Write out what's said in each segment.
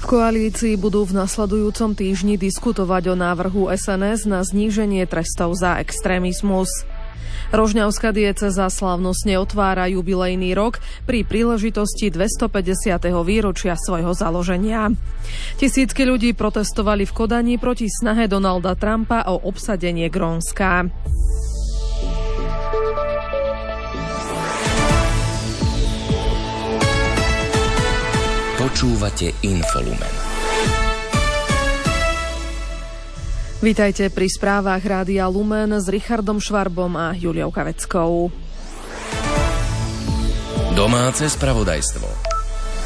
V koalícii budú v nasledujúcom týždni diskutovať o návrhu SNS na zníženie trestov za extrémizmus. Rožňavská diecéza slávnostne otvára jubilejný rok pri príležitosti 250. výročia svojho založenia. Tisícky ľudí protestovali v Kodani proti snahe Donalda Trumpa o obsadenie Grónska. Počúvate Infolumen. Vítajte pri správach Rádia Lumen s Richardom Švarbom a Juliou Kaveckou. Domáce spravodajstvo.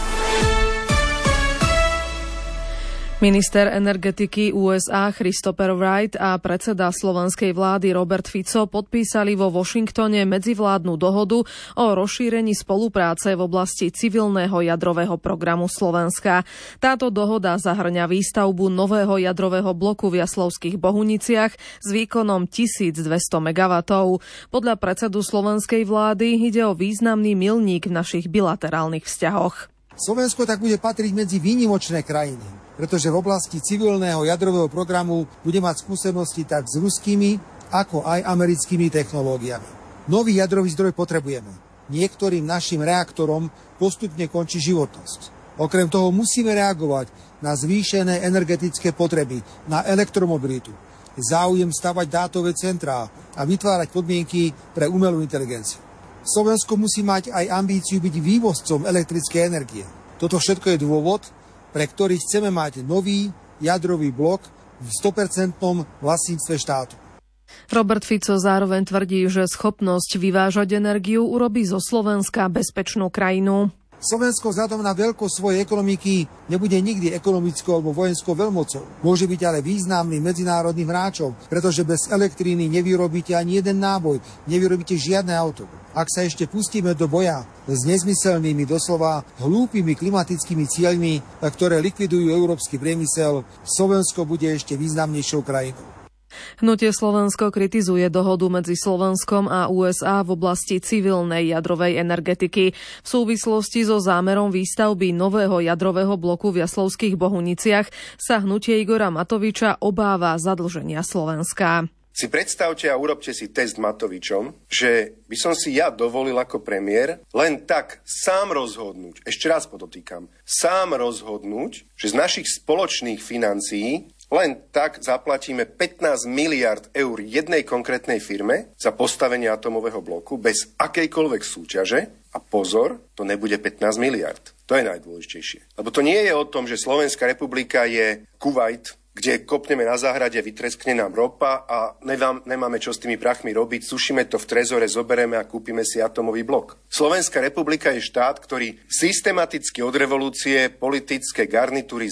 Minister energetiky USA Christopher Wright a predseda slovenskej vlády Robert Fico podpísali vo Washingtone medzivládnu dohodu o rozšírení spolupráce v oblasti civilného jadrového programu Slovenska. Táto dohoda zahŕňa výstavbu nového jadrového bloku v Jaslovských Bohuniciach s výkonom 1200 MW. Podľa predsedu slovenskej vlády ide o významný milník v našich bilaterálnych vzťahoch. Slovensko tak bude patriť medzi výnimočné krajiny, pretože v oblasti civilného jadrového programu bude mať skúsenosti tak s ruskými, ako aj americkými technológiami. Nový jadrový zdroj potrebujeme. Niektorým našim reaktorom postupne končí životnosť. Okrem toho musíme reagovať na zvýšené energetické potreby, na elektromobilitu, záujem stavať dátové centrá a vytvárať podmienky pre umelú inteligenciu. Slovensko musí mať aj ambíciu byť vývozcom elektrickej energie. Toto všetko je dôvod, pre ktorý chceme mať nový jadrový blok v 100% vlastníctve štátu. Robert Fico zároveň tvrdí, že schopnosť vyvážať energiu urobí zo Slovenska bezpečnú krajinu. Slovensko vzhľadom na veľkosť svojej ekonomiky nebude nikdy ekonomickou alebo vojenskou veľmocou. Môže byť ale významným medzinárodným hráčom, pretože bez elektriny nevyrobíte ani jeden náboj, nevyrobíte žiadne auto. Ak sa ešte pustíme do boja s nezmyselnými, doslova hlúpými klimatickými cieľmi, ktoré likvidujú európsky priemysel, Slovensko bude ešte významnejšou krajinou. Hnutie Slovensko kritizuje dohodu medzi Slovenskom a USA v oblasti civilnej jadrovej energetiky. V súvislosti so zámerom výstavby nového jadrového bloku v Jaslovských Bohuniciach sa hnutie Igora Matoviča obáva zadlženia Slovenska. Si predstavte a urobte si test Matovičom, že by som si ja dovolil ako premiér len tak sám rozhodnúť, ešte raz podotýkam, sám rozhodnúť, že z našich spoločných financií len tak zaplatíme 15 miliard eur jednej konkrétnej firme za postavenie atomového bloku bez akejkoľvek súťaže. A pozor, to nebude 15 miliard. To je najdôležitejšie. Lebo to nie je o tom, že Slovenská republika je Kuvajt, kde kopneme na záhrade, vytreskne nám ropa a nemáme čo s tými prachmi robiť, sušíme to v trezore, zoberieme a kúpime si atomový blok. Slovenská republika je štát, ktorý systematicky od revolúcie politické garnitúry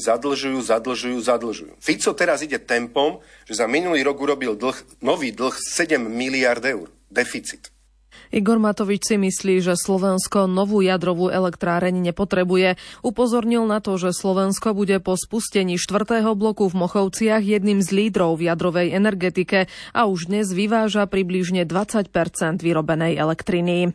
zadlžujú. Fico teraz ide tempom, že za minulý rok urobil nový dlh 7 miliard eur. Deficit. Igor Matovič si myslí, že Slovensko novú jadrovú elektráreň nepotrebuje. Upozornil na to, že Slovensko bude po spustení 4. bloku v Mochovciach jedným z lídrov v jadrovej energetike a už dnes vyváža približne 20% vyrobenej elektriny.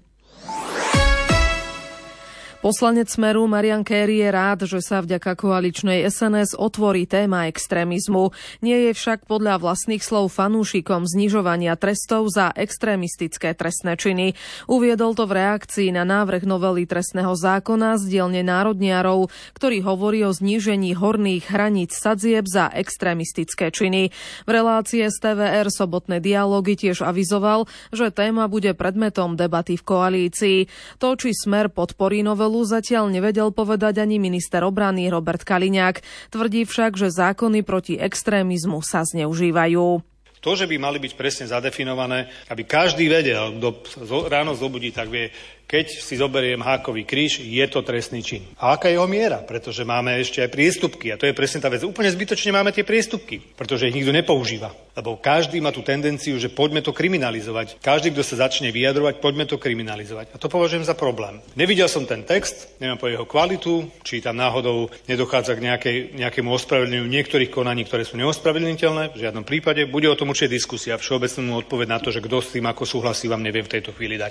Poslanec Smeru Marian Kéry je rád, že sa vďaka koaličnej SNS otvorí téma extrémizmu. Nie je však podľa vlastných slov fanúšikom znižovania trestov za extrémistické trestné činy. Uviedol to v reakcii na návrh novely trestného zákona z dielne národniarov, ktorý hovorí o znížení horných hraníc sadzieb za extrémistické činy. V relácii z TVR Sobotné dialógy tiež avizoval, že téma bude predmetom debaty v koalícii. To, či Smer podporí novelu, zatiaľ nevedel povedať ani minister obrany Robert Kaliňák. Tvrdí však, že zákony proti extrémizmu sa zneužívajú. To, že by mali byť presne zadefinované, aby každý vedel, kto ráno zobudí, tak vie, keď si zoberiem hákový kríž, je to trestný čin. A aká je jeho miera? Pretože máme ešte aj priestupky. A to je presne tá vec. Úplne zbytočne máme tie priestupky, pretože ich nikto nepoužíva. Lebo každý má tú tendenciu, že poďme to kriminalizovať. Každý, kto sa začne vyjadrovať, poďme to kriminalizovať. A to považujem za problém. Nevidel som ten text, neviem po jeho kvalitu, či tam náhodou nedochádza k nejakému ospravedlneniu niektorých konaní, ktoré sú neospravedlniteľné. V žiadnom prípade. Bude o tom určite diskusia. Všeobecnú odpoveď na to, že kto s tým ako súhlasí, vám neviem v tejto chvíli dať.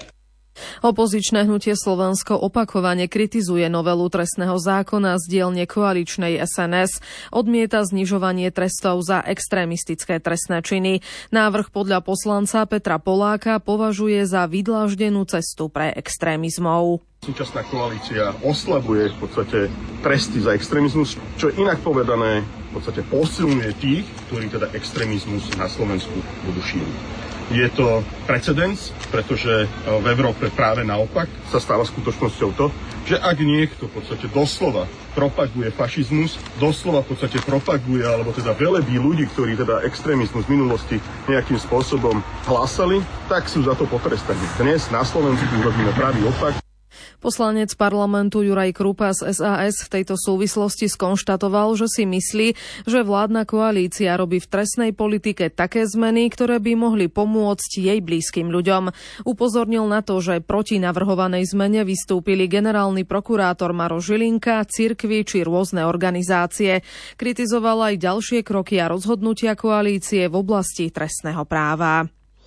Opozičné hnutie Slovensko opakovane kritizuje novelu trestného zákona z dielne koaličnej SNS. Odmieta znižovanie trestov za extrémistické trestné činy. Návrh podľa poslanca Petra Poláka považuje za vydláždenú cestu pre extrémizmov. Súčasná koalícia oslabuje v podstate tresty za extrémizmus, čo je inak povedané v podstate posilňuje tých, ktorí teda extrémizmus na Slovensku budú šíriť. Je to precedens, pretože v Európe práve naopak sa stáva skutočnosťou to, že ak niekto v podstate doslova propaguje fašizmus, doslova v podstate propaguje, alebo teda velebí ľudí, ktorí teda extrémizmus v minulosti nejakým spôsobom hlásali, tak sú za to potrestaní. Dnes na Slovensku urobíme pravý opak. Poslanec parlamentu Juraj Krupa z SAS v tejto súvislosti skonštatoval, že si myslí, že vládna koalícia robí v trestnej politike také zmeny, ktoré by mohli pomôcť jej blízkym ľuďom. Upozornil na to, že proti navrhovanej zmene vystúpili generálny prokurátor Maroš Žilinka, cirkvi či rôzne organizácie. Kritizoval aj ďalšie kroky a rozhodnutia koalície v oblasti trestného práva.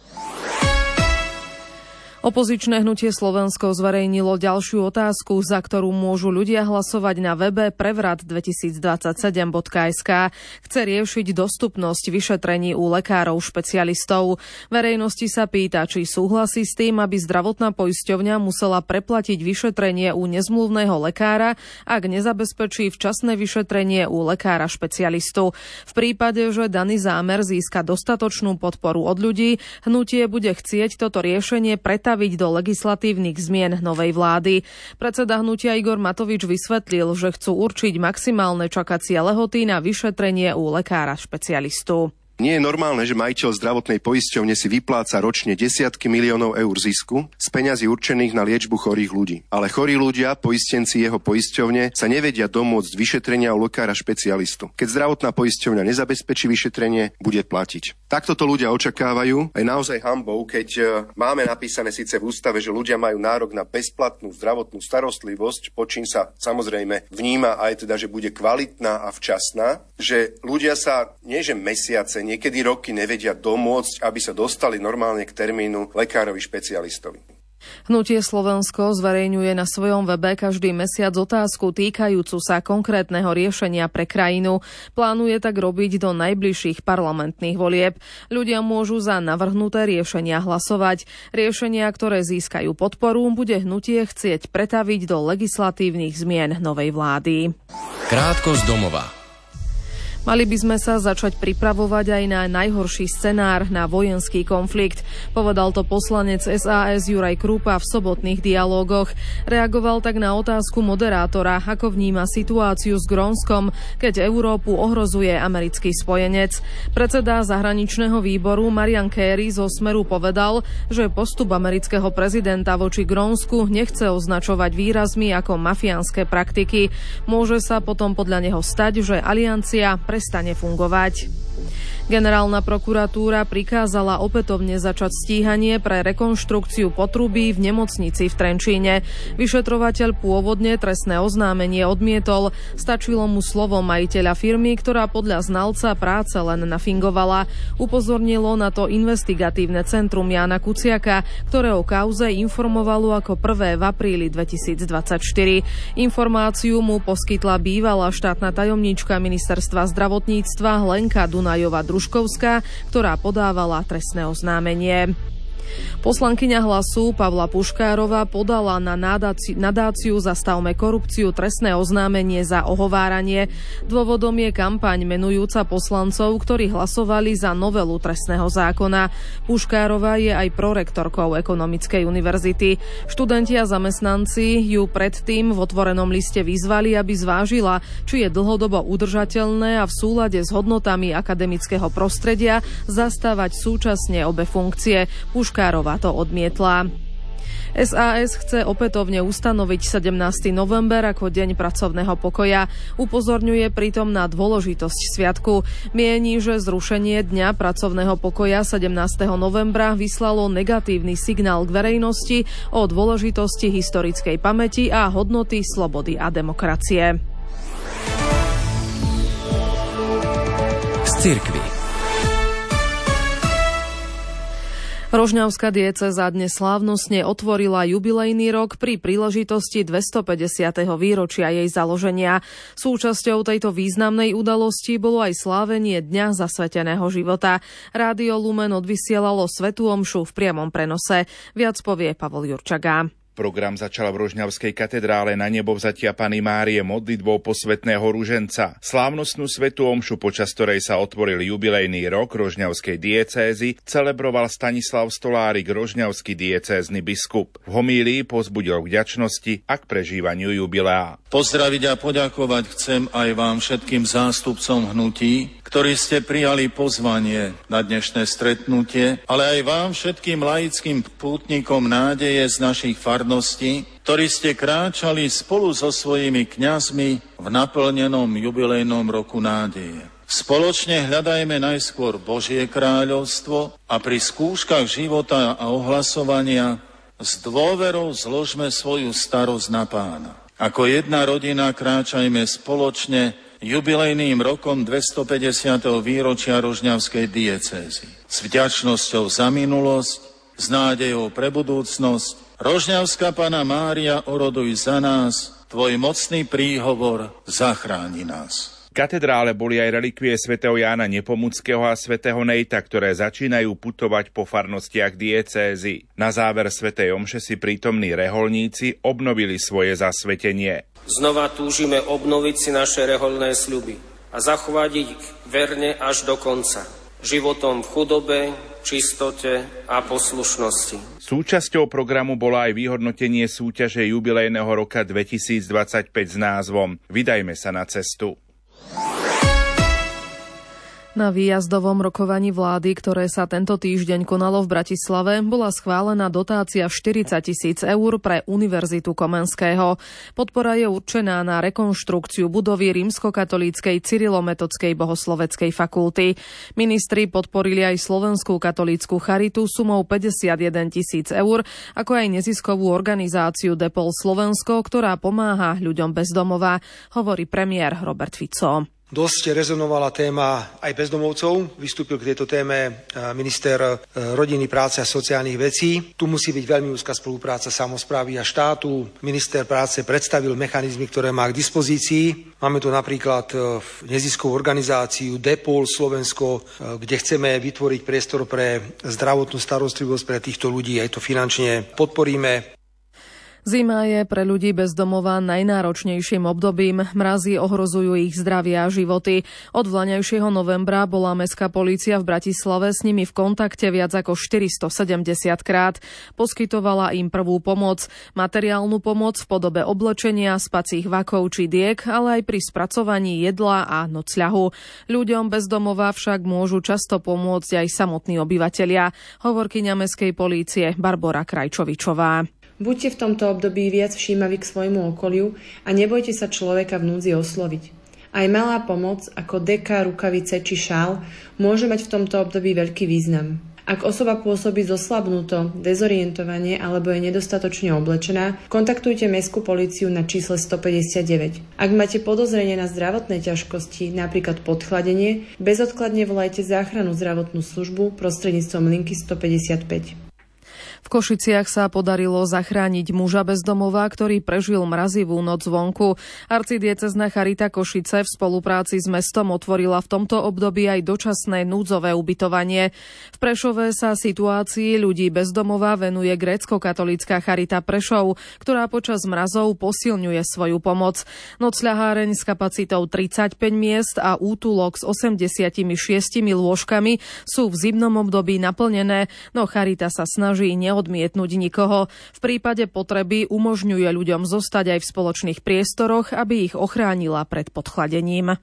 Opozičné hnutie Slovensko zverejnilo ďalšiu otázku, za ktorú môžu ľudia hlasovať na webe prevrat2027.sk. Chce riešiť dostupnosť vyšetrení u lekárov špecialistov. Verejnosti sa pýta, či súhlasí s tým, aby zdravotná poisťovňa musela preplatiť vyšetrenie u nezmluvného lekára, ak nezabezpečí včasné vyšetrenie u lekára špecialistu. V prípade, že daný zámer získa dostatočnú podporu od ľudí, hnutie bude chcieť toto riešenie pretaviť do legislatívnych zmien novej vlády. Predseda hnutia Igor Matovič vysvetlil, že chcú určiť maximálne čakacie lehoty na vyšetrenie u lekára špecialistu. Nie je normálne, že majiteľ zdravotnej poisťovne si vypláca ročne desiatky miliónov eur zisku z peňazí určených na liečbu chorých ľudí. Ale chorí ľudia, poistenci jeho poisťovne, sa nevedia domôcť vyšetrenia u lekára špecialistu. Keď zdravotná poisťovňa nezabezpečí vyšetrenie, bude platiť. Takto to ľudia očakávajú. Je naozaj hanbou, keď máme napísané síce v ústave, že ľudia majú nárok na bezplatnú zdravotnú starostlivosť, pod čím sa samozrejme vníma aj teda, že bude kvalitná a včasná, že ľudia sa nie že mesiace, niekedy roky nevedia domôcť, aby sa dostali normálne k termínu lekárovi špecialistovi. Hnutie Slovensko zverejňuje na svojom webe každý mesiac otázku týkajúcu sa konkrétneho riešenia pre krajinu. Plánuje tak robiť do najbližších parlamentných volieb. Ľudia môžu za navrhnuté riešenia hlasovať. Riešenia, ktoré získajú podporu, bude hnutie chcieť pretaviť do legislatívnych zmien novej vlády. Krátko z domova. Mali by sme sa začať pripravovať aj na najhorší scenár, na vojenský konflikt. Povedal to poslanec SAS Juraj Krupa v sobotných dialógoch. Reagoval tak na otázku moderátora, ako vníma situáciu s Grónskom, keď Európu ohrozuje americký spojenec. Predseda zahraničného výboru Marian Carey zo Smeru povedal, že postup amerického prezidenta voči Grónsku nechce označovať výrazmi ako mafiánske praktiky. Môže sa potom podľa neho stať, že aliancia prestane fungovať. Generálna prokuratúra prikázala opätovne začať stíhanie pre rekonštrukciu potrubí v nemocnici v Trenčíne. Vyšetrovateľ pôvodne trestné oznámenie odmietol. Stačilo mu slovo majiteľa firmy, ktorá podľa znalca práce len nafingovala. Upozornilo na to investigatívne centrum Jána Kuciaka, ktoré o kauze informovalo ako prvé v apríli 2024. Informáciu mu poskytla bývalá štátna tajomníčka ministerstva zdravotníctva Lenka Dunajová-Družkovská, ktorá podávala trestné oznámenie. Poslankyňa Hlasu Pavla Puškárová podala na nadáciu Zastavme korupciu trestné oznámenie za ohováranie. Dôvodom je kampaň menujúca poslancov, ktorí hlasovali za novelu trestného zákona. Puškárová je aj prorektorkou Ekonomickej univerzity. Študenti a zamestnanci ju predtým v otvorenom liste vyzvali, aby zvážila, či je dlhodobo udržateľné a v súlade s hodnotami akademického prostredia zastávať súčasne obe funkcie. Puškárová to odmietla. SAS chce opätovne ustanoviť 17. november ako deň pracovného pokoja. Upozorňuje pritom na dôležitosť sviatku. Mieni, že zrušenie dňa pracovného pokoja 17. novembra vyslalo negatívny signál k verejnosti o dôležitosti historickej pamäti a hodnoty slobody a demokracie. Z cirkvi. Rožňavská diecéza dnes slávnostne otvorila jubilejný rok pri príležitosti 250. výročia jej založenia. Súčasťou tejto významnej udalosti bolo aj slávenie Dňa zasveteného života. Rádio Lumen odvysielalo svätú omšu v priamom prenose. Viac povie Pavol Jurčaga. Program začal v Rožňavskej katedrále Na nebovzatia Panny Márie modlitbou posvätného ruženca. Slávnostnú svätú omšu, počas ktorej sa otvoril jubilejný rok Rožňavskej diecézy, celebroval Stanislav Stolárik, rožňavský diecézny biskup. V homílii povzbudil k vďačnosti a k prežívaniu jubilea. Pozdraviť a poďakovať chcem aj vám všetkým zástupcom hnutí, ktorí ste prijali pozvanie na dnešné stretnutie, ale aj vám všetkým laickým pútnikom nádeje z našich farností, ktorí ste kráčali spolu so svojimi kňazmi v naplnenom jubilejnom roku nádeje. Spoločne hľadajme najskôr Božie kráľovstvo a pri skúškach života a ohlasovania s dôverou zložme svoju starosť na Pána. Ako jedna rodina kráčajme spoločne jubilejným rokom 250. výročia Rožňavskej diecézy. S vďačnosťou za minulosť, s nádejou pre budúcnosť. Rožňavská Panna Mária, oroduj za nás, tvoj mocný príhovor zachráni nás. V katedrále boli aj relikvie svätého Jána Nepomuckého a svätého Nejta, ktoré začínajú putovať po farnostiach diecézy. Na záver svätej omše si prítomní reholníci obnovili svoje zasvetenie. Znova túžime obnoviť si naše rehoľné sľuby a zachovať ich verne až do konca. Životom v chudobe, čistote a poslušnosti. Súčasťou programu bolo aj vyhodnotenie súťaže jubilejného roka 2025 s názvom Vydajme sa na cestu. Na výjazdovom rokovaní vlády, ktoré sa tento týždeň konalo v Bratislave, bola schválená dotácia 40 000 eur pre Univerzitu Komenského. Podpora je určená na rekonštrukciu budovy Rímskokatolíckej Cyrilometodskej bohosloveckej fakulty. Ministri podporili aj Slovenskú katolícku charitu sumou 51 000 eur, ako aj neziskovú organizáciu Depol Slovensko, ktorá pomáha ľuďom bez domova, hovorí premiér Robert Fico. Dosť rezonovala téma aj bezdomovcov. Vystúpil k tejto téme minister rodiny, práce a sociálnych vecí. Tu musí byť veľmi úzka spolupráca samosprávy a štátu. Minister práce predstavil mechanizmy, ktoré má k dispozícii. Máme tu napríklad neziskovú organizáciu Depol Slovensko, kde chceme vytvoriť priestor pre zdravotnú starostlivosť pre týchto ľudí. Aj to finančne podporíme. Zima je pre ľudí bez domova najnáročnejším obdobím. Mrazy ohrozujú ich zdravie a životy. Od vlaňajšieho novembra bola mestská polícia v Bratislave s nimi v kontakte viac ako 470 krát. Poskytovala im prvú pomoc, materiálnu pomoc v podobe oblečenia, spacích vakov či diek, ale aj pri spracovaní jedla a nocľahu. Ľuďom bez domova však môžu často pomôcť aj samotní obyvatelia, hovorkyňa mestskej polície Barbora Krajčovičová. Buďte v tomto období viac všímaví k svojmu okoliu a nebojte sa človeka v núdzi osloviť. Aj malá pomoc ako deka, rukavice či šál môže mať v tomto období veľký význam. Ak osoba pôsobí zoslabnuto, dezorientovanie alebo je nedostatočne oblečená, kontaktujte mestskú políciu na čísle 159. Ak máte podozrenie na zdravotné ťažkosti, napríklad podchladenie, bezodkladne volajte záchrannú zdravotnú službu prostredníctvom linky 155. V Košiciach sa podarilo zachrániť muža bez domova, ktorý prežil mrazivú noc vonku. Arcidiecézna charita Košice v spolupráci s mestom otvorila v tomto období aj dočasné núdzové ubytovanie. V Prešove sa situácii ľudí bez domova venuje grécko-katolícka charita Prešov, ktorá počas mrazov posilňuje svoju pomoc. Nocľaháreň s kapacitou 35 miest a útulok s 86 lôžkami sú v zimnom období naplnené, no charita sa snaží neodmietnúť nikoho. V prípade potreby umožňuje ľuďom zostať aj v spoločných priestoroch, aby ich ochránila pred podchladením.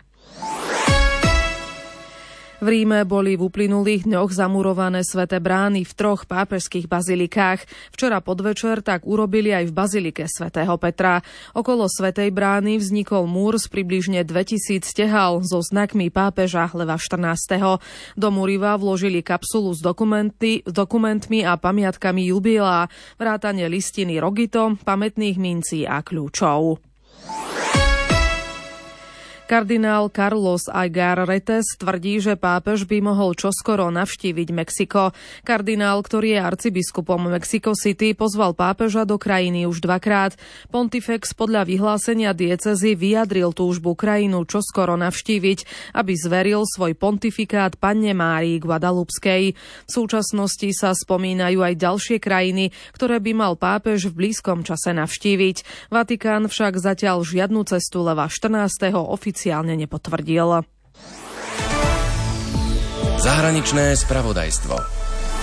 V Ríme boli v uplynulých dňoch zamurované sväté brány v 3 pápežských bazilikách. Včera podvečer tak urobili aj v bazilike svätého Petra. Okolo svätej brány vznikol múr z približne 2000 tehál so znakmi pápeža Leva XIV. Do múriva vložili kapsulu s dokumentmi a pamiatkami jubilea, vrátane listiny Rogito, pamätných mincí a kľúčov. Kardinál Carlos Aguiar Retes tvrdí, že pápež by mohol čoskoro navštíviť Mexiko. Kardinál, ktorý je arcibiskupom Mexico City, pozval pápeža do krajiny už dvakrát. Pontifex podľa vyhlásenia diecézy vyjadril túžbu krajinu čoskoro navštíviť, aby zveril svoj pontifikát Panne Márii Guadalupskej. V súčasnosti sa spomínajú aj ďalšie krajiny, ktoré by mal pápež v blízkom čase navštíviť. Vatikán však zatiaľ žiadnu cestu Leva 14. oficiálne nepotvrdil. Zahraničné spravodajstvo.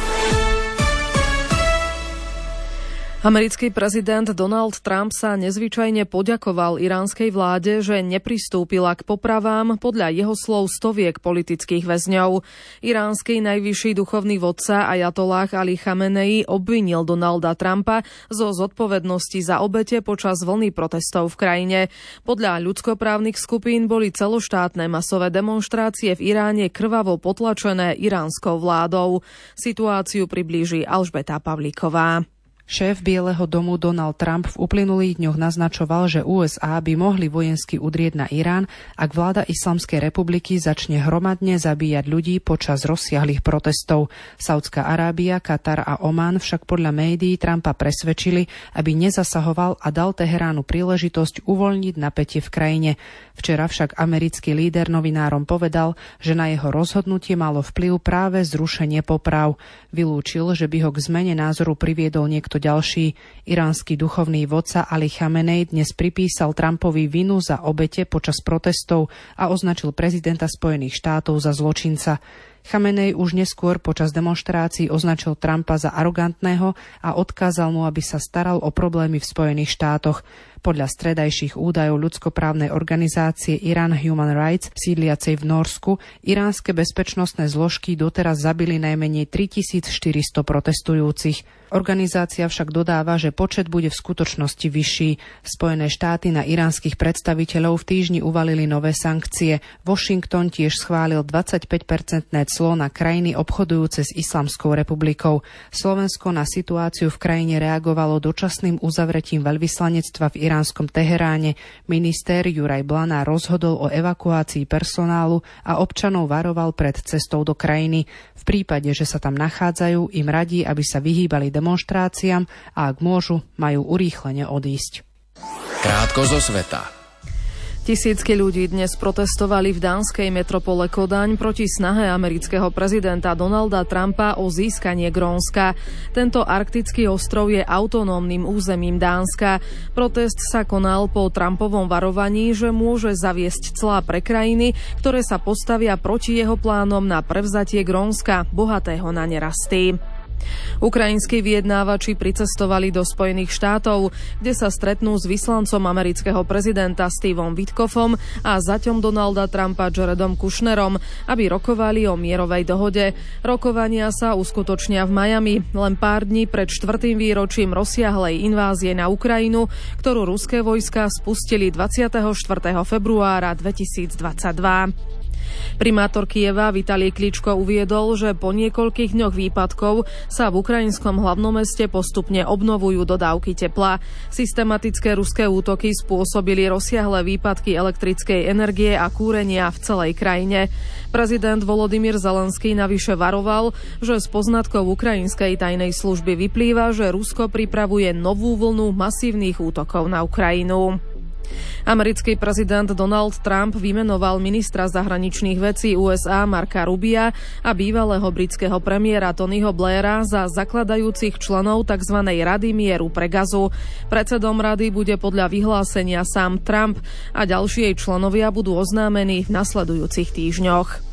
Americký prezident Donald Trump sa nezvyčajne poďakoval iránskej vláde, že nepristúpila k popravám podľa jeho slov stoviek politických väzňov. Iránsky najvyšší duchovný vodca Ajatolláh Ali Chamenei obvinil Donalda Trumpa zo zodpovednosti za obete počas vlny protestov v krajine. Podľa ľudskoprávnych skupín boli celoštátne masové demonštrácie v Iráne krvavo potlačené iránskou vládou. Situáciu priblíži Alžbeta Pavlíková. Šéf Bieleho domu Donald Trump v uplynulých dňoch naznačoval, že USA by mohli vojensky udrieť na Irán, ak vláda Islamskej republiky začne hromadne zabíjať ľudí počas rozsiahlych protestov. Saudská Arábia, Katar a Oman však podľa médií Trumpa presvedčili, aby nezasahoval a dal Teheránu príležitosť uvoľniť napätie v krajine. Včera však americký líder novinárom povedal, že na jeho rozhodnutie malo vplyv práve zrušenie poprav. Vylúčil, že by ho k zmene názoru priviedol niekto ďalší. Iránsky duchovný vodca Ali Chamenei dnes pripísal Trumpovi vinu za obete počas protestov a označil prezidenta Spojených štátov za zločinca. Chamenei už neskôr počas demonštrácií označil Trumpa za arogantného a odkázal mu, aby sa staral o problémy v Spojených štátoch. Podľa stredajších údajov ľudskoprávnej organizácie Iran Human Rights sídliacej v Norsku, iránske bezpečnostné zložky doteraz zabili najmenej 3400 protestujúcich. Organizácia však dodáva, že počet bude v skutočnosti vyšší. Spojené štáty na iránskych predstaviteľov v týždni uvalili nové sankcie. Washington tiež schválil 25% clo na krajiny obchodujúce s Islamskou republikou. Slovensko na situáciu v krajine reagovalo dočasným uzavretím veľvyslanectva v iránskom Teheráne. Minister Juraj Blana rozhodol o evakuácii personálu a občanov varoval pred cestou do krajiny. V prípade, že sa tam nachádzajú, im radí, aby sa vyhýbali demonštráciám a ak môžu, majú urýchlene odísť. Krátko zo sveta. Tisícky ľudí dnes protestovali v dánskej metropole Kodaň proti snahe amerického prezidenta Donalda Trumpa o získanie Grónska. Tento arktický ostrov je autonómnym územím Dánska. Protest sa konal po Trumpovom varovaní, že môže zaviesť clá pre krajiny, ktoré sa postavia proti jeho plánom na prevzatie Grónska, bohatého na nerasty. Ukrajinskí vyjednávači pricestovali do Spojených štátov, kde sa stretnú s vyslancom amerického prezidenta Stevom Witkofom a zaťom Donalda Trumpa Jaredom Kushnerom, aby rokovali o mierovej dohode. Rokovania sa uskutočnia v Miami, len pár dní pred 4. výročím rozsiahlej invázie na Ukrajinu, ktorú ruské vojská spustili 24. februára 2022. Primátor Kieva Vitalij Kličko uviedol, že po niekoľkých dňoch výpadkov sa v ukrajinskom hlavnom meste postupne obnovujú dodávky tepla. Systematické ruské útoky spôsobili rozsiahle výpadky elektrickej energie a kúrenia v celej krajine. Prezident Volodymyr Zelenský navyše varoval, že z poznatkov ukrajinskej tajnej služby vyplýva, že Rusko pripravuje novú vlnu masívnych útokov na Ukrajinu. Americký prezident Donald Trump vymenoval ministra zahraničných vecí USA Marka Rubia a bývalého britského premiéra Tonyho Blaira za zakladajúcich členov tzv. Rady mieru pre Gazu. Predsedom rady bude podľa vyhlásenia sám Trump a ďalší jej členovia budú oznámení v nasledujúcich týždňoch.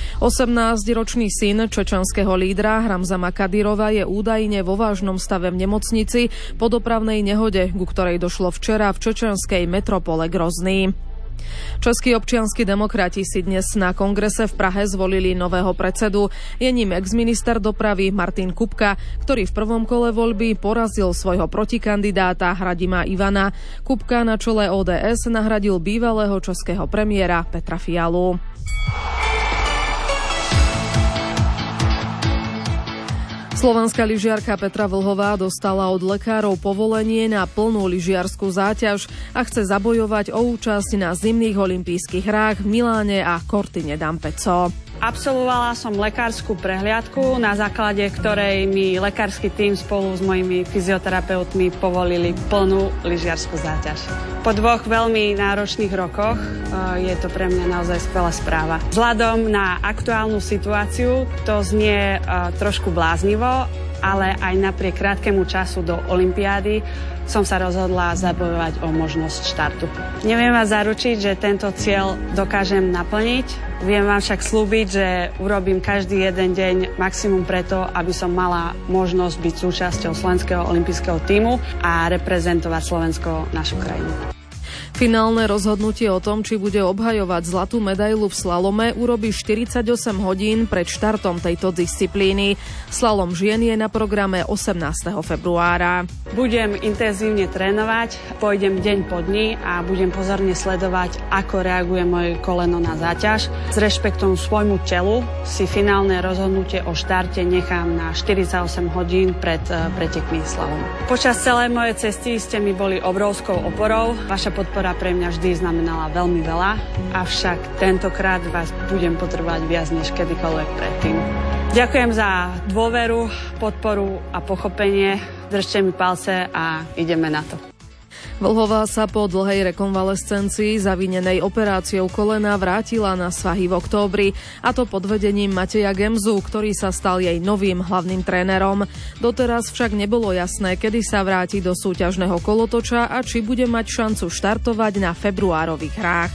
18-ročný syn čečenského lídra Ramzama Kadyrova je údajne vo vážnom stave v nemocnici po dopravnej nehode, ku ktorej došlo včera v čečenskej metropole Grozný. Českí občianski demokrati si dnes na kongrese v Prahe zvolili nového predsedu. Je ním exminister dopravy Martin Kupka, ktorý v prvom kole voľby porazil svojho protikandidáta Radima Ivana. Kupka na čele ODS nahradil bývalého českého premiéra Petra Fialu. Slovenská lyžiarka Petra Vlhová dostala od lekárov povolenie na plnú lyžiarsku záťaž a chce zabojovať o účasť na zimných olympijských hrách v Miláne a Cortine d'Ampezzo. Absolvovala som lekárskú prehliadku, na základe ktorej mi lekársky tím spolu s mojimi fyzioterapeutmi povolili plnú lyžiarsku záťaž. Po 2 veľmi náročných rokoch je to pre mňa naozaj skvelá správa. Vzhľadom na aktuálnu situáciu to znie trošku bláznivo, ale aj napriek krátkemu času do olympiády som sa rozhodla zabojovať o možnosť štartu. Neviem vás zaručiť, že tento cieľ dokážem naplniť. Viem vám však slúbiť, že urobím každý jeden deň maximum preto, aby som mala možnosť byť súčasťou slovenského olympijského tímu a reprezentovať Slovensko, našu krajinu. Finálne rozhodnutie o tom, či bude obhajovať zlatú medailu v slalome, urobí 48 hodín pred štartom tejto disciplíny. Slalom žien je na programe 18. februára. Budem intenzívne trénovať, pôjdem deň po dni a budem pozorne sledovať, ako reaguje moje koleno na záťaž. S rešpektom svojmu telu si finálne rozhodnutie o štarte nechám na 48 hodín pred pretekmi slalomu. Počas celej mojej cesty ste mi boli obrovskou oporou. Vaša podpora pre mňa vždy znamenala veľmi veľa, avšak tentokrát vás budem potrebovať viac než kedykoľvek predtým. Ďakujem za dôveru, podporu a pochopenie. Držte mi palce a ideme na to. Vlhová sa po dlhej rekonvalescencii zavinenej operáciou kolena vrátila na svahy v októbri, a to pod vedením Mateja Gemzu, ktorý sa stal jej novým hlavným trénerom. Doteraz však nebolo jasné, kedy sa vráti do súťažného kolotoča a či bude mať šancu štartovať na februárových hrách.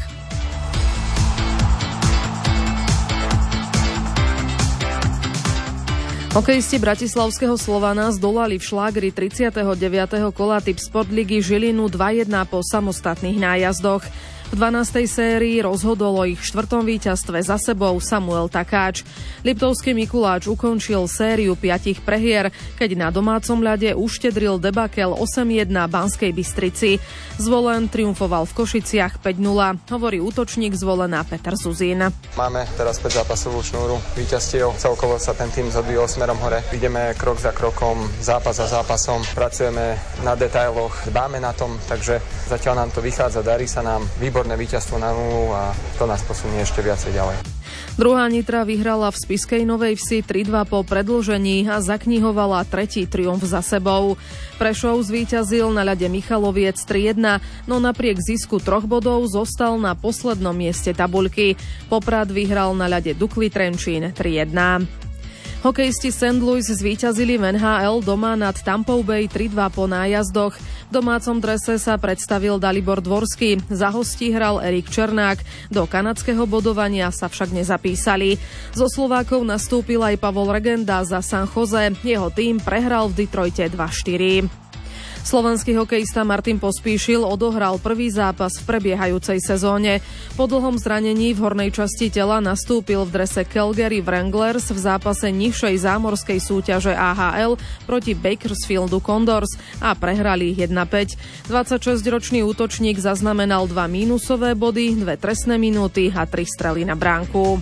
Hokejisti bratislavského Slovana zdolali v šlágri 39. kola Typ Sportligy Žilinu 2-1 po samostatných nájazdoch. V 12. sérii rozhodol o ich 4. víťazstve za sebou Samuel Takáč. Liptovský Mikuláč ukončil sériu 5 prehier, keď na domácom ľade uštedril debakel 8-1 Banskej Bystrici. Zvolen triumfoval v Košiciach 5-0, hovorí útočník Zvolená Peter Zuzín. Máme teraz 5 zápasovú šnúru víťazstiev, celkovo sa ten tým zodvíjal smerom hore. Ideme krok za krokom, zápas za zápasom, pracujeme na detailoch, dbáme na tom, takže zatiaľ nám to vychádza, darí sa nám. Výborné víťazstvo na 0 a to nás posunie ešte viacej ďalej. Druhá Nitra vyhrala v Spišskej Novej Vsi 3-2 po predĺžení a zaknihovala 3. triumf za sebou. Prešov zvíťazil na ľade Michaloviec 3-1, no napriek zisku 3 bodov zostal na poslednom mieste tabuľky. Poprad vyhral na ľade Dukly Trenčín 3-1. Hokejisti St. Louis zvíťazili v NHL doma nad Tampou Bay 3-2 po nájazdoch. V domácom drese sa predstavil Dalibor Dvorský, za hostí hral Erik Černák, do kanadského bodovania sa však nezapísali. Zo Slovákov nastúpil aj Pavol Regenda za San Jose, jeho tím prehral v Detroite 2-4. Slovenský hokejista Martin Pospíšil odohral prvý zápas v prebiehajúcej sezóne. Po dlhom zranení v hornej časti tela nastúpil v drese Calgary Wranglers v zápase nižšej zámorskej súťaže AHL proti Bakersfieldu Condors a prehrali 1-5. 26-ročný útočník zaznamenal 2 mínusové body, 2 trestné minúty a 3 strely na bránku.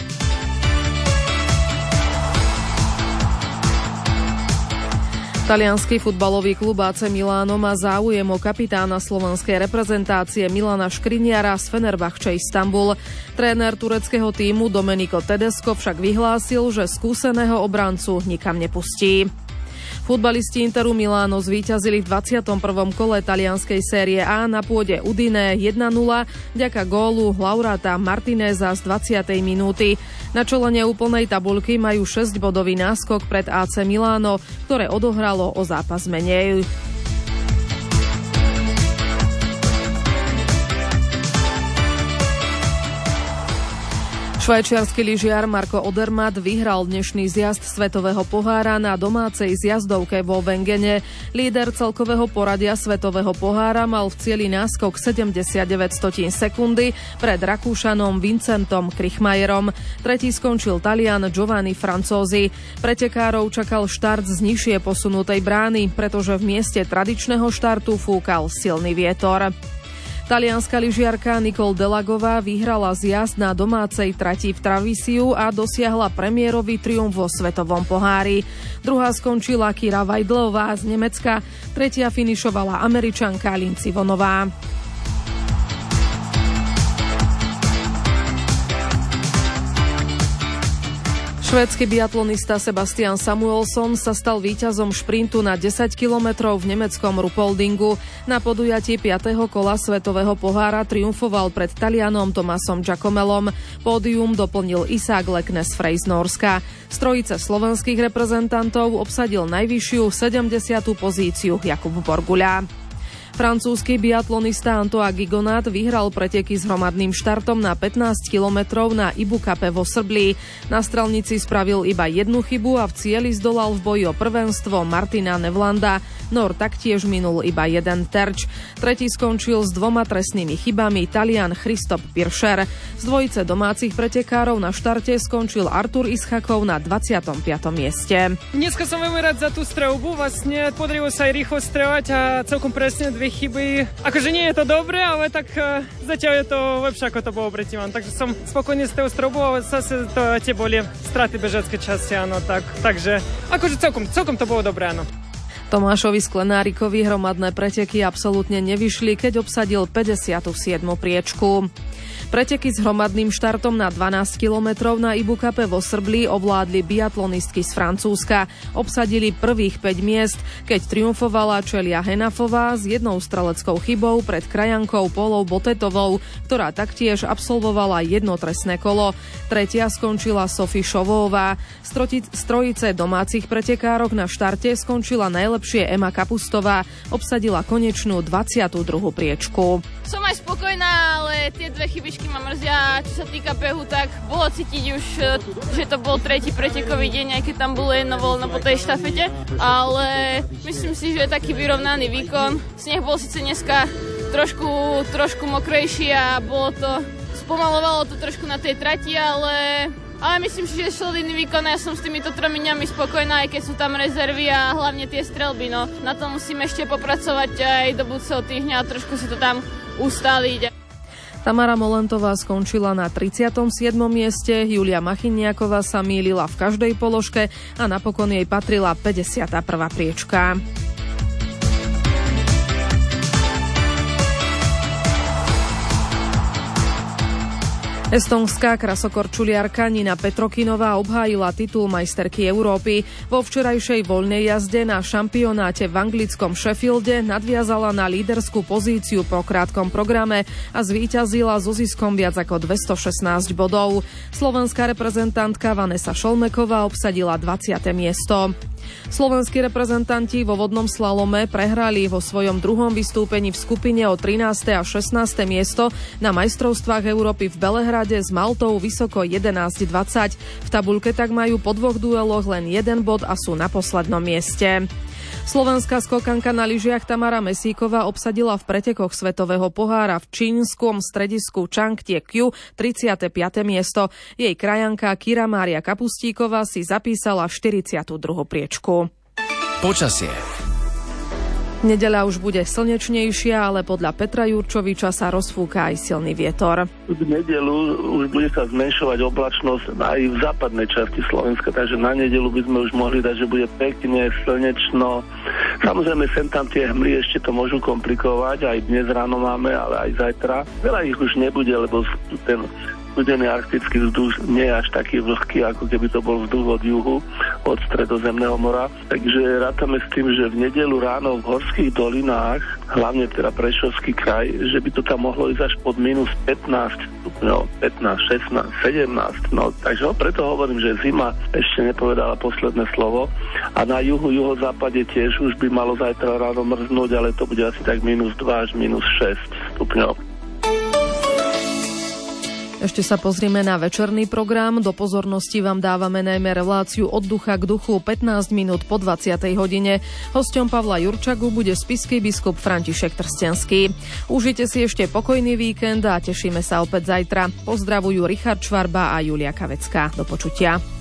Taliansky futbalový klub AC Milano má záujem o kapitána slovenskej reprezentácie Milana Škriniara z Fenerbahče Istanbul. Tréner tureckého tímu Domenico Tedesco však vyhlásil, že skúseného obrancu nikam nepustí. Futbalisti Interu Miláno zvíťazili v 21. kole talianskej série A na pôde Udine 1-0 vďaka gólu Laurata Martineza z 20. minúty. Na čele neúplnej tabuľky majú 6-bodový náskok pred AC Milano, ktoré odohralo o zápas menej. Švajčiarsky lyžiar Marco Odermatt vyhral dnešný zjazd Svetového pohára na domácej zjazdovke vo Vengene. Líder celkového poradia Svetového pohára mal v cieli náskok 79 sekundy pred Rakúšanom Vincentom Krichmajerom. Tretí skončil Talian Giovanni Franzosi. Pretekárov čakal štart z nižšie posunutej brány, pretože v mieste tradičného štartu fúkal silný vietor. Talianska lyžiarka Nicole Delagová vyhrala zjazd na domácej trati v Travisiu a dosiahla premiérový triumf vo svetovom pohári. Druhá skončila Kira Weidlová z Nemecka, tretia finišovala Američanka Lindsey Vonnová. Švédsky biatlonista Sebastian Samuelsson sa stal víťazom šprintu na 10 kilometrov v nemeckom Ruppoldingu. Na podujatí 5. kola svetového pohára triumfoval pred Talianom Tomasom Giacomelom. Pódium doplnil Isaac Leknes-Frey z Nórska. Z trojice slovenských reprezentantov obsadil najvyššiu 70. pozíciu Jakub Borguľa. Francúzsky biatlonista Antoine Gigonat vyhral preteky s hromadným štartom na 15 kilometrov na Ibu Kape vo Srblii. Na strelnici spravil iba jednu chybu a v cieli zdolal v boji o prvenstvo Martina Nevlanda. Nor taktiež minul iba jeden terč. Tretí skončil s 2 trestnými chybami Talian Christoph Pirscher. Z dvojice domácich pretekárov na štarte skončil Artur Ischakov na 25. mieste. Dneska som veľmi rád za tú strelbu. Vlastne podarilo sa aj rýchlo streľať a celkom presne 2 chyby. Akože nie je to dobré, ale tak zatiaľ je to lepšie, ako to bolo predtým. Takže som spokojný s tou strelbou, ale zase to tie boli straty bežecké časti, áno, takže akože celkom to bolo dobré, áno. Tomášovi Sklenárikovi hromadné preteky absolútne nevyšli, keď obsadil 57. priečku. Preteky s hromadným štartom na 12 kilometrov na Ibu Kape vo Srblii ovládli biatlonistky z Francúzska. Obsadili prvých 5 miest, keď triumfovala Čelia Henafová s jednou streleckou chybou pred krajankou Polou Botetovou, ktorá taktiež absolvovala jedno trestné kolo. Tretia skončila Sophie Šovová. Z trojice domácich pretekárok na štarte skončila najlepšie Ema Kapustová. Obsadila konečnú 22. priečku. Som aj spokojná, ale tie 2 chybičky ma mrzia. Čo sa týka behu, tak bolo cítiť už, že to bol tretí pretekový deň, aj keď tam bolo jedno voľno po tej štafete. Ale myslím si, že je taký vyrovnaný výkon. Sneh bol síce dneska trošku mokrejší a spomalovalo to trošku na tej trati, ale myslím si, že je solidný výkon a ja som s týmito 3 dňami spokojná, aj keď sú tam rezervy a hlavne tie strelby. No, na to musíme ešte popracovať aj do budúceho týždňa a trošku si to tam ustáliť. Tamara Molentová skončila na 37. mieste, Julia Machiniaková sa mýlila v každej položke a napokon jej patrila 51. priečka. Estonská krasokorčuliarka Nina Petrokinová obhájila titul majsterky Európy. Vo včerajšej voľnej jazde na šampionáte v anglickom Sheffielde nadviazala na líderskú pozíciu po krátkom programe a zvíťazila so ziskom viac ako 216 bodov. Slovenská reprezentantka Vanessa Šolmeková obsadila 20. miesto. Slovenskí reprezentanti vo vodnom slalome prehrali vo svojom druhom vystúpení v skupine o 13. a 16. miesto na majstrovstvách Európy v Belehrade s Maltou vysoko 11:20. V tabuľke tak majú po 2 dueloch len 1 bod a sú na poslednom mieste. Slovenská skokanka na lyžiach Tamara Mesíková obsadila v pretekoch svetového pohára v čínskom stredisku Changtie-Kyu 35. miesto. Jej krajanka Kira Mária Kapustíková si zapísala 42. priečku. Počasie. Nedeľa už bude slnečnejšia, ale podľa Petra Jurčoviča sa rozfúka aj silný vietor. V nedeľu už bude sa zmenšovať oblačnosť aj v západnej časti Slovenska, takže na nedeľu by sme už mohli dať, že bude pekne, slnečno. Samozrejme, sem tam tie hmly ešte to môžu komplikovať, aj dnes ráno máme, ale aj zajtra. Veľa ich už nebude, lebo ten studený arktický vzduch nie je až taký vlhký, ako keby to bol vzduch od juhu, od stredozemného mora. Takže rátame s tým, že v nedeľu ráno v horských dolinách, hlavne teda Prešovský kraj, že by to tam mohlo ísť až pod minus 15 stupňov, 15, 16, 17. No, takže preto hovorím, že zima ešte nepovedala posledné slovo. A na juhu, juhozápade tiež už by malo zajtra ráno mrznúť, ale to bude asi tak minus 2 až minus 6 stupňov. Ešte sa pozrime na večerný program. Do pozornosti vám dávame najmä reláciu Od ducha k duchu 15 minút po 20. hodine. Hosťom Pavla Jurčagu bude spišský biskup František Trstenský. Užite si ešte pokojný víkend a tešíme sa opäť zajtra. Pozdravujú Richard Švarba a Julia Kavecká. Do počutia.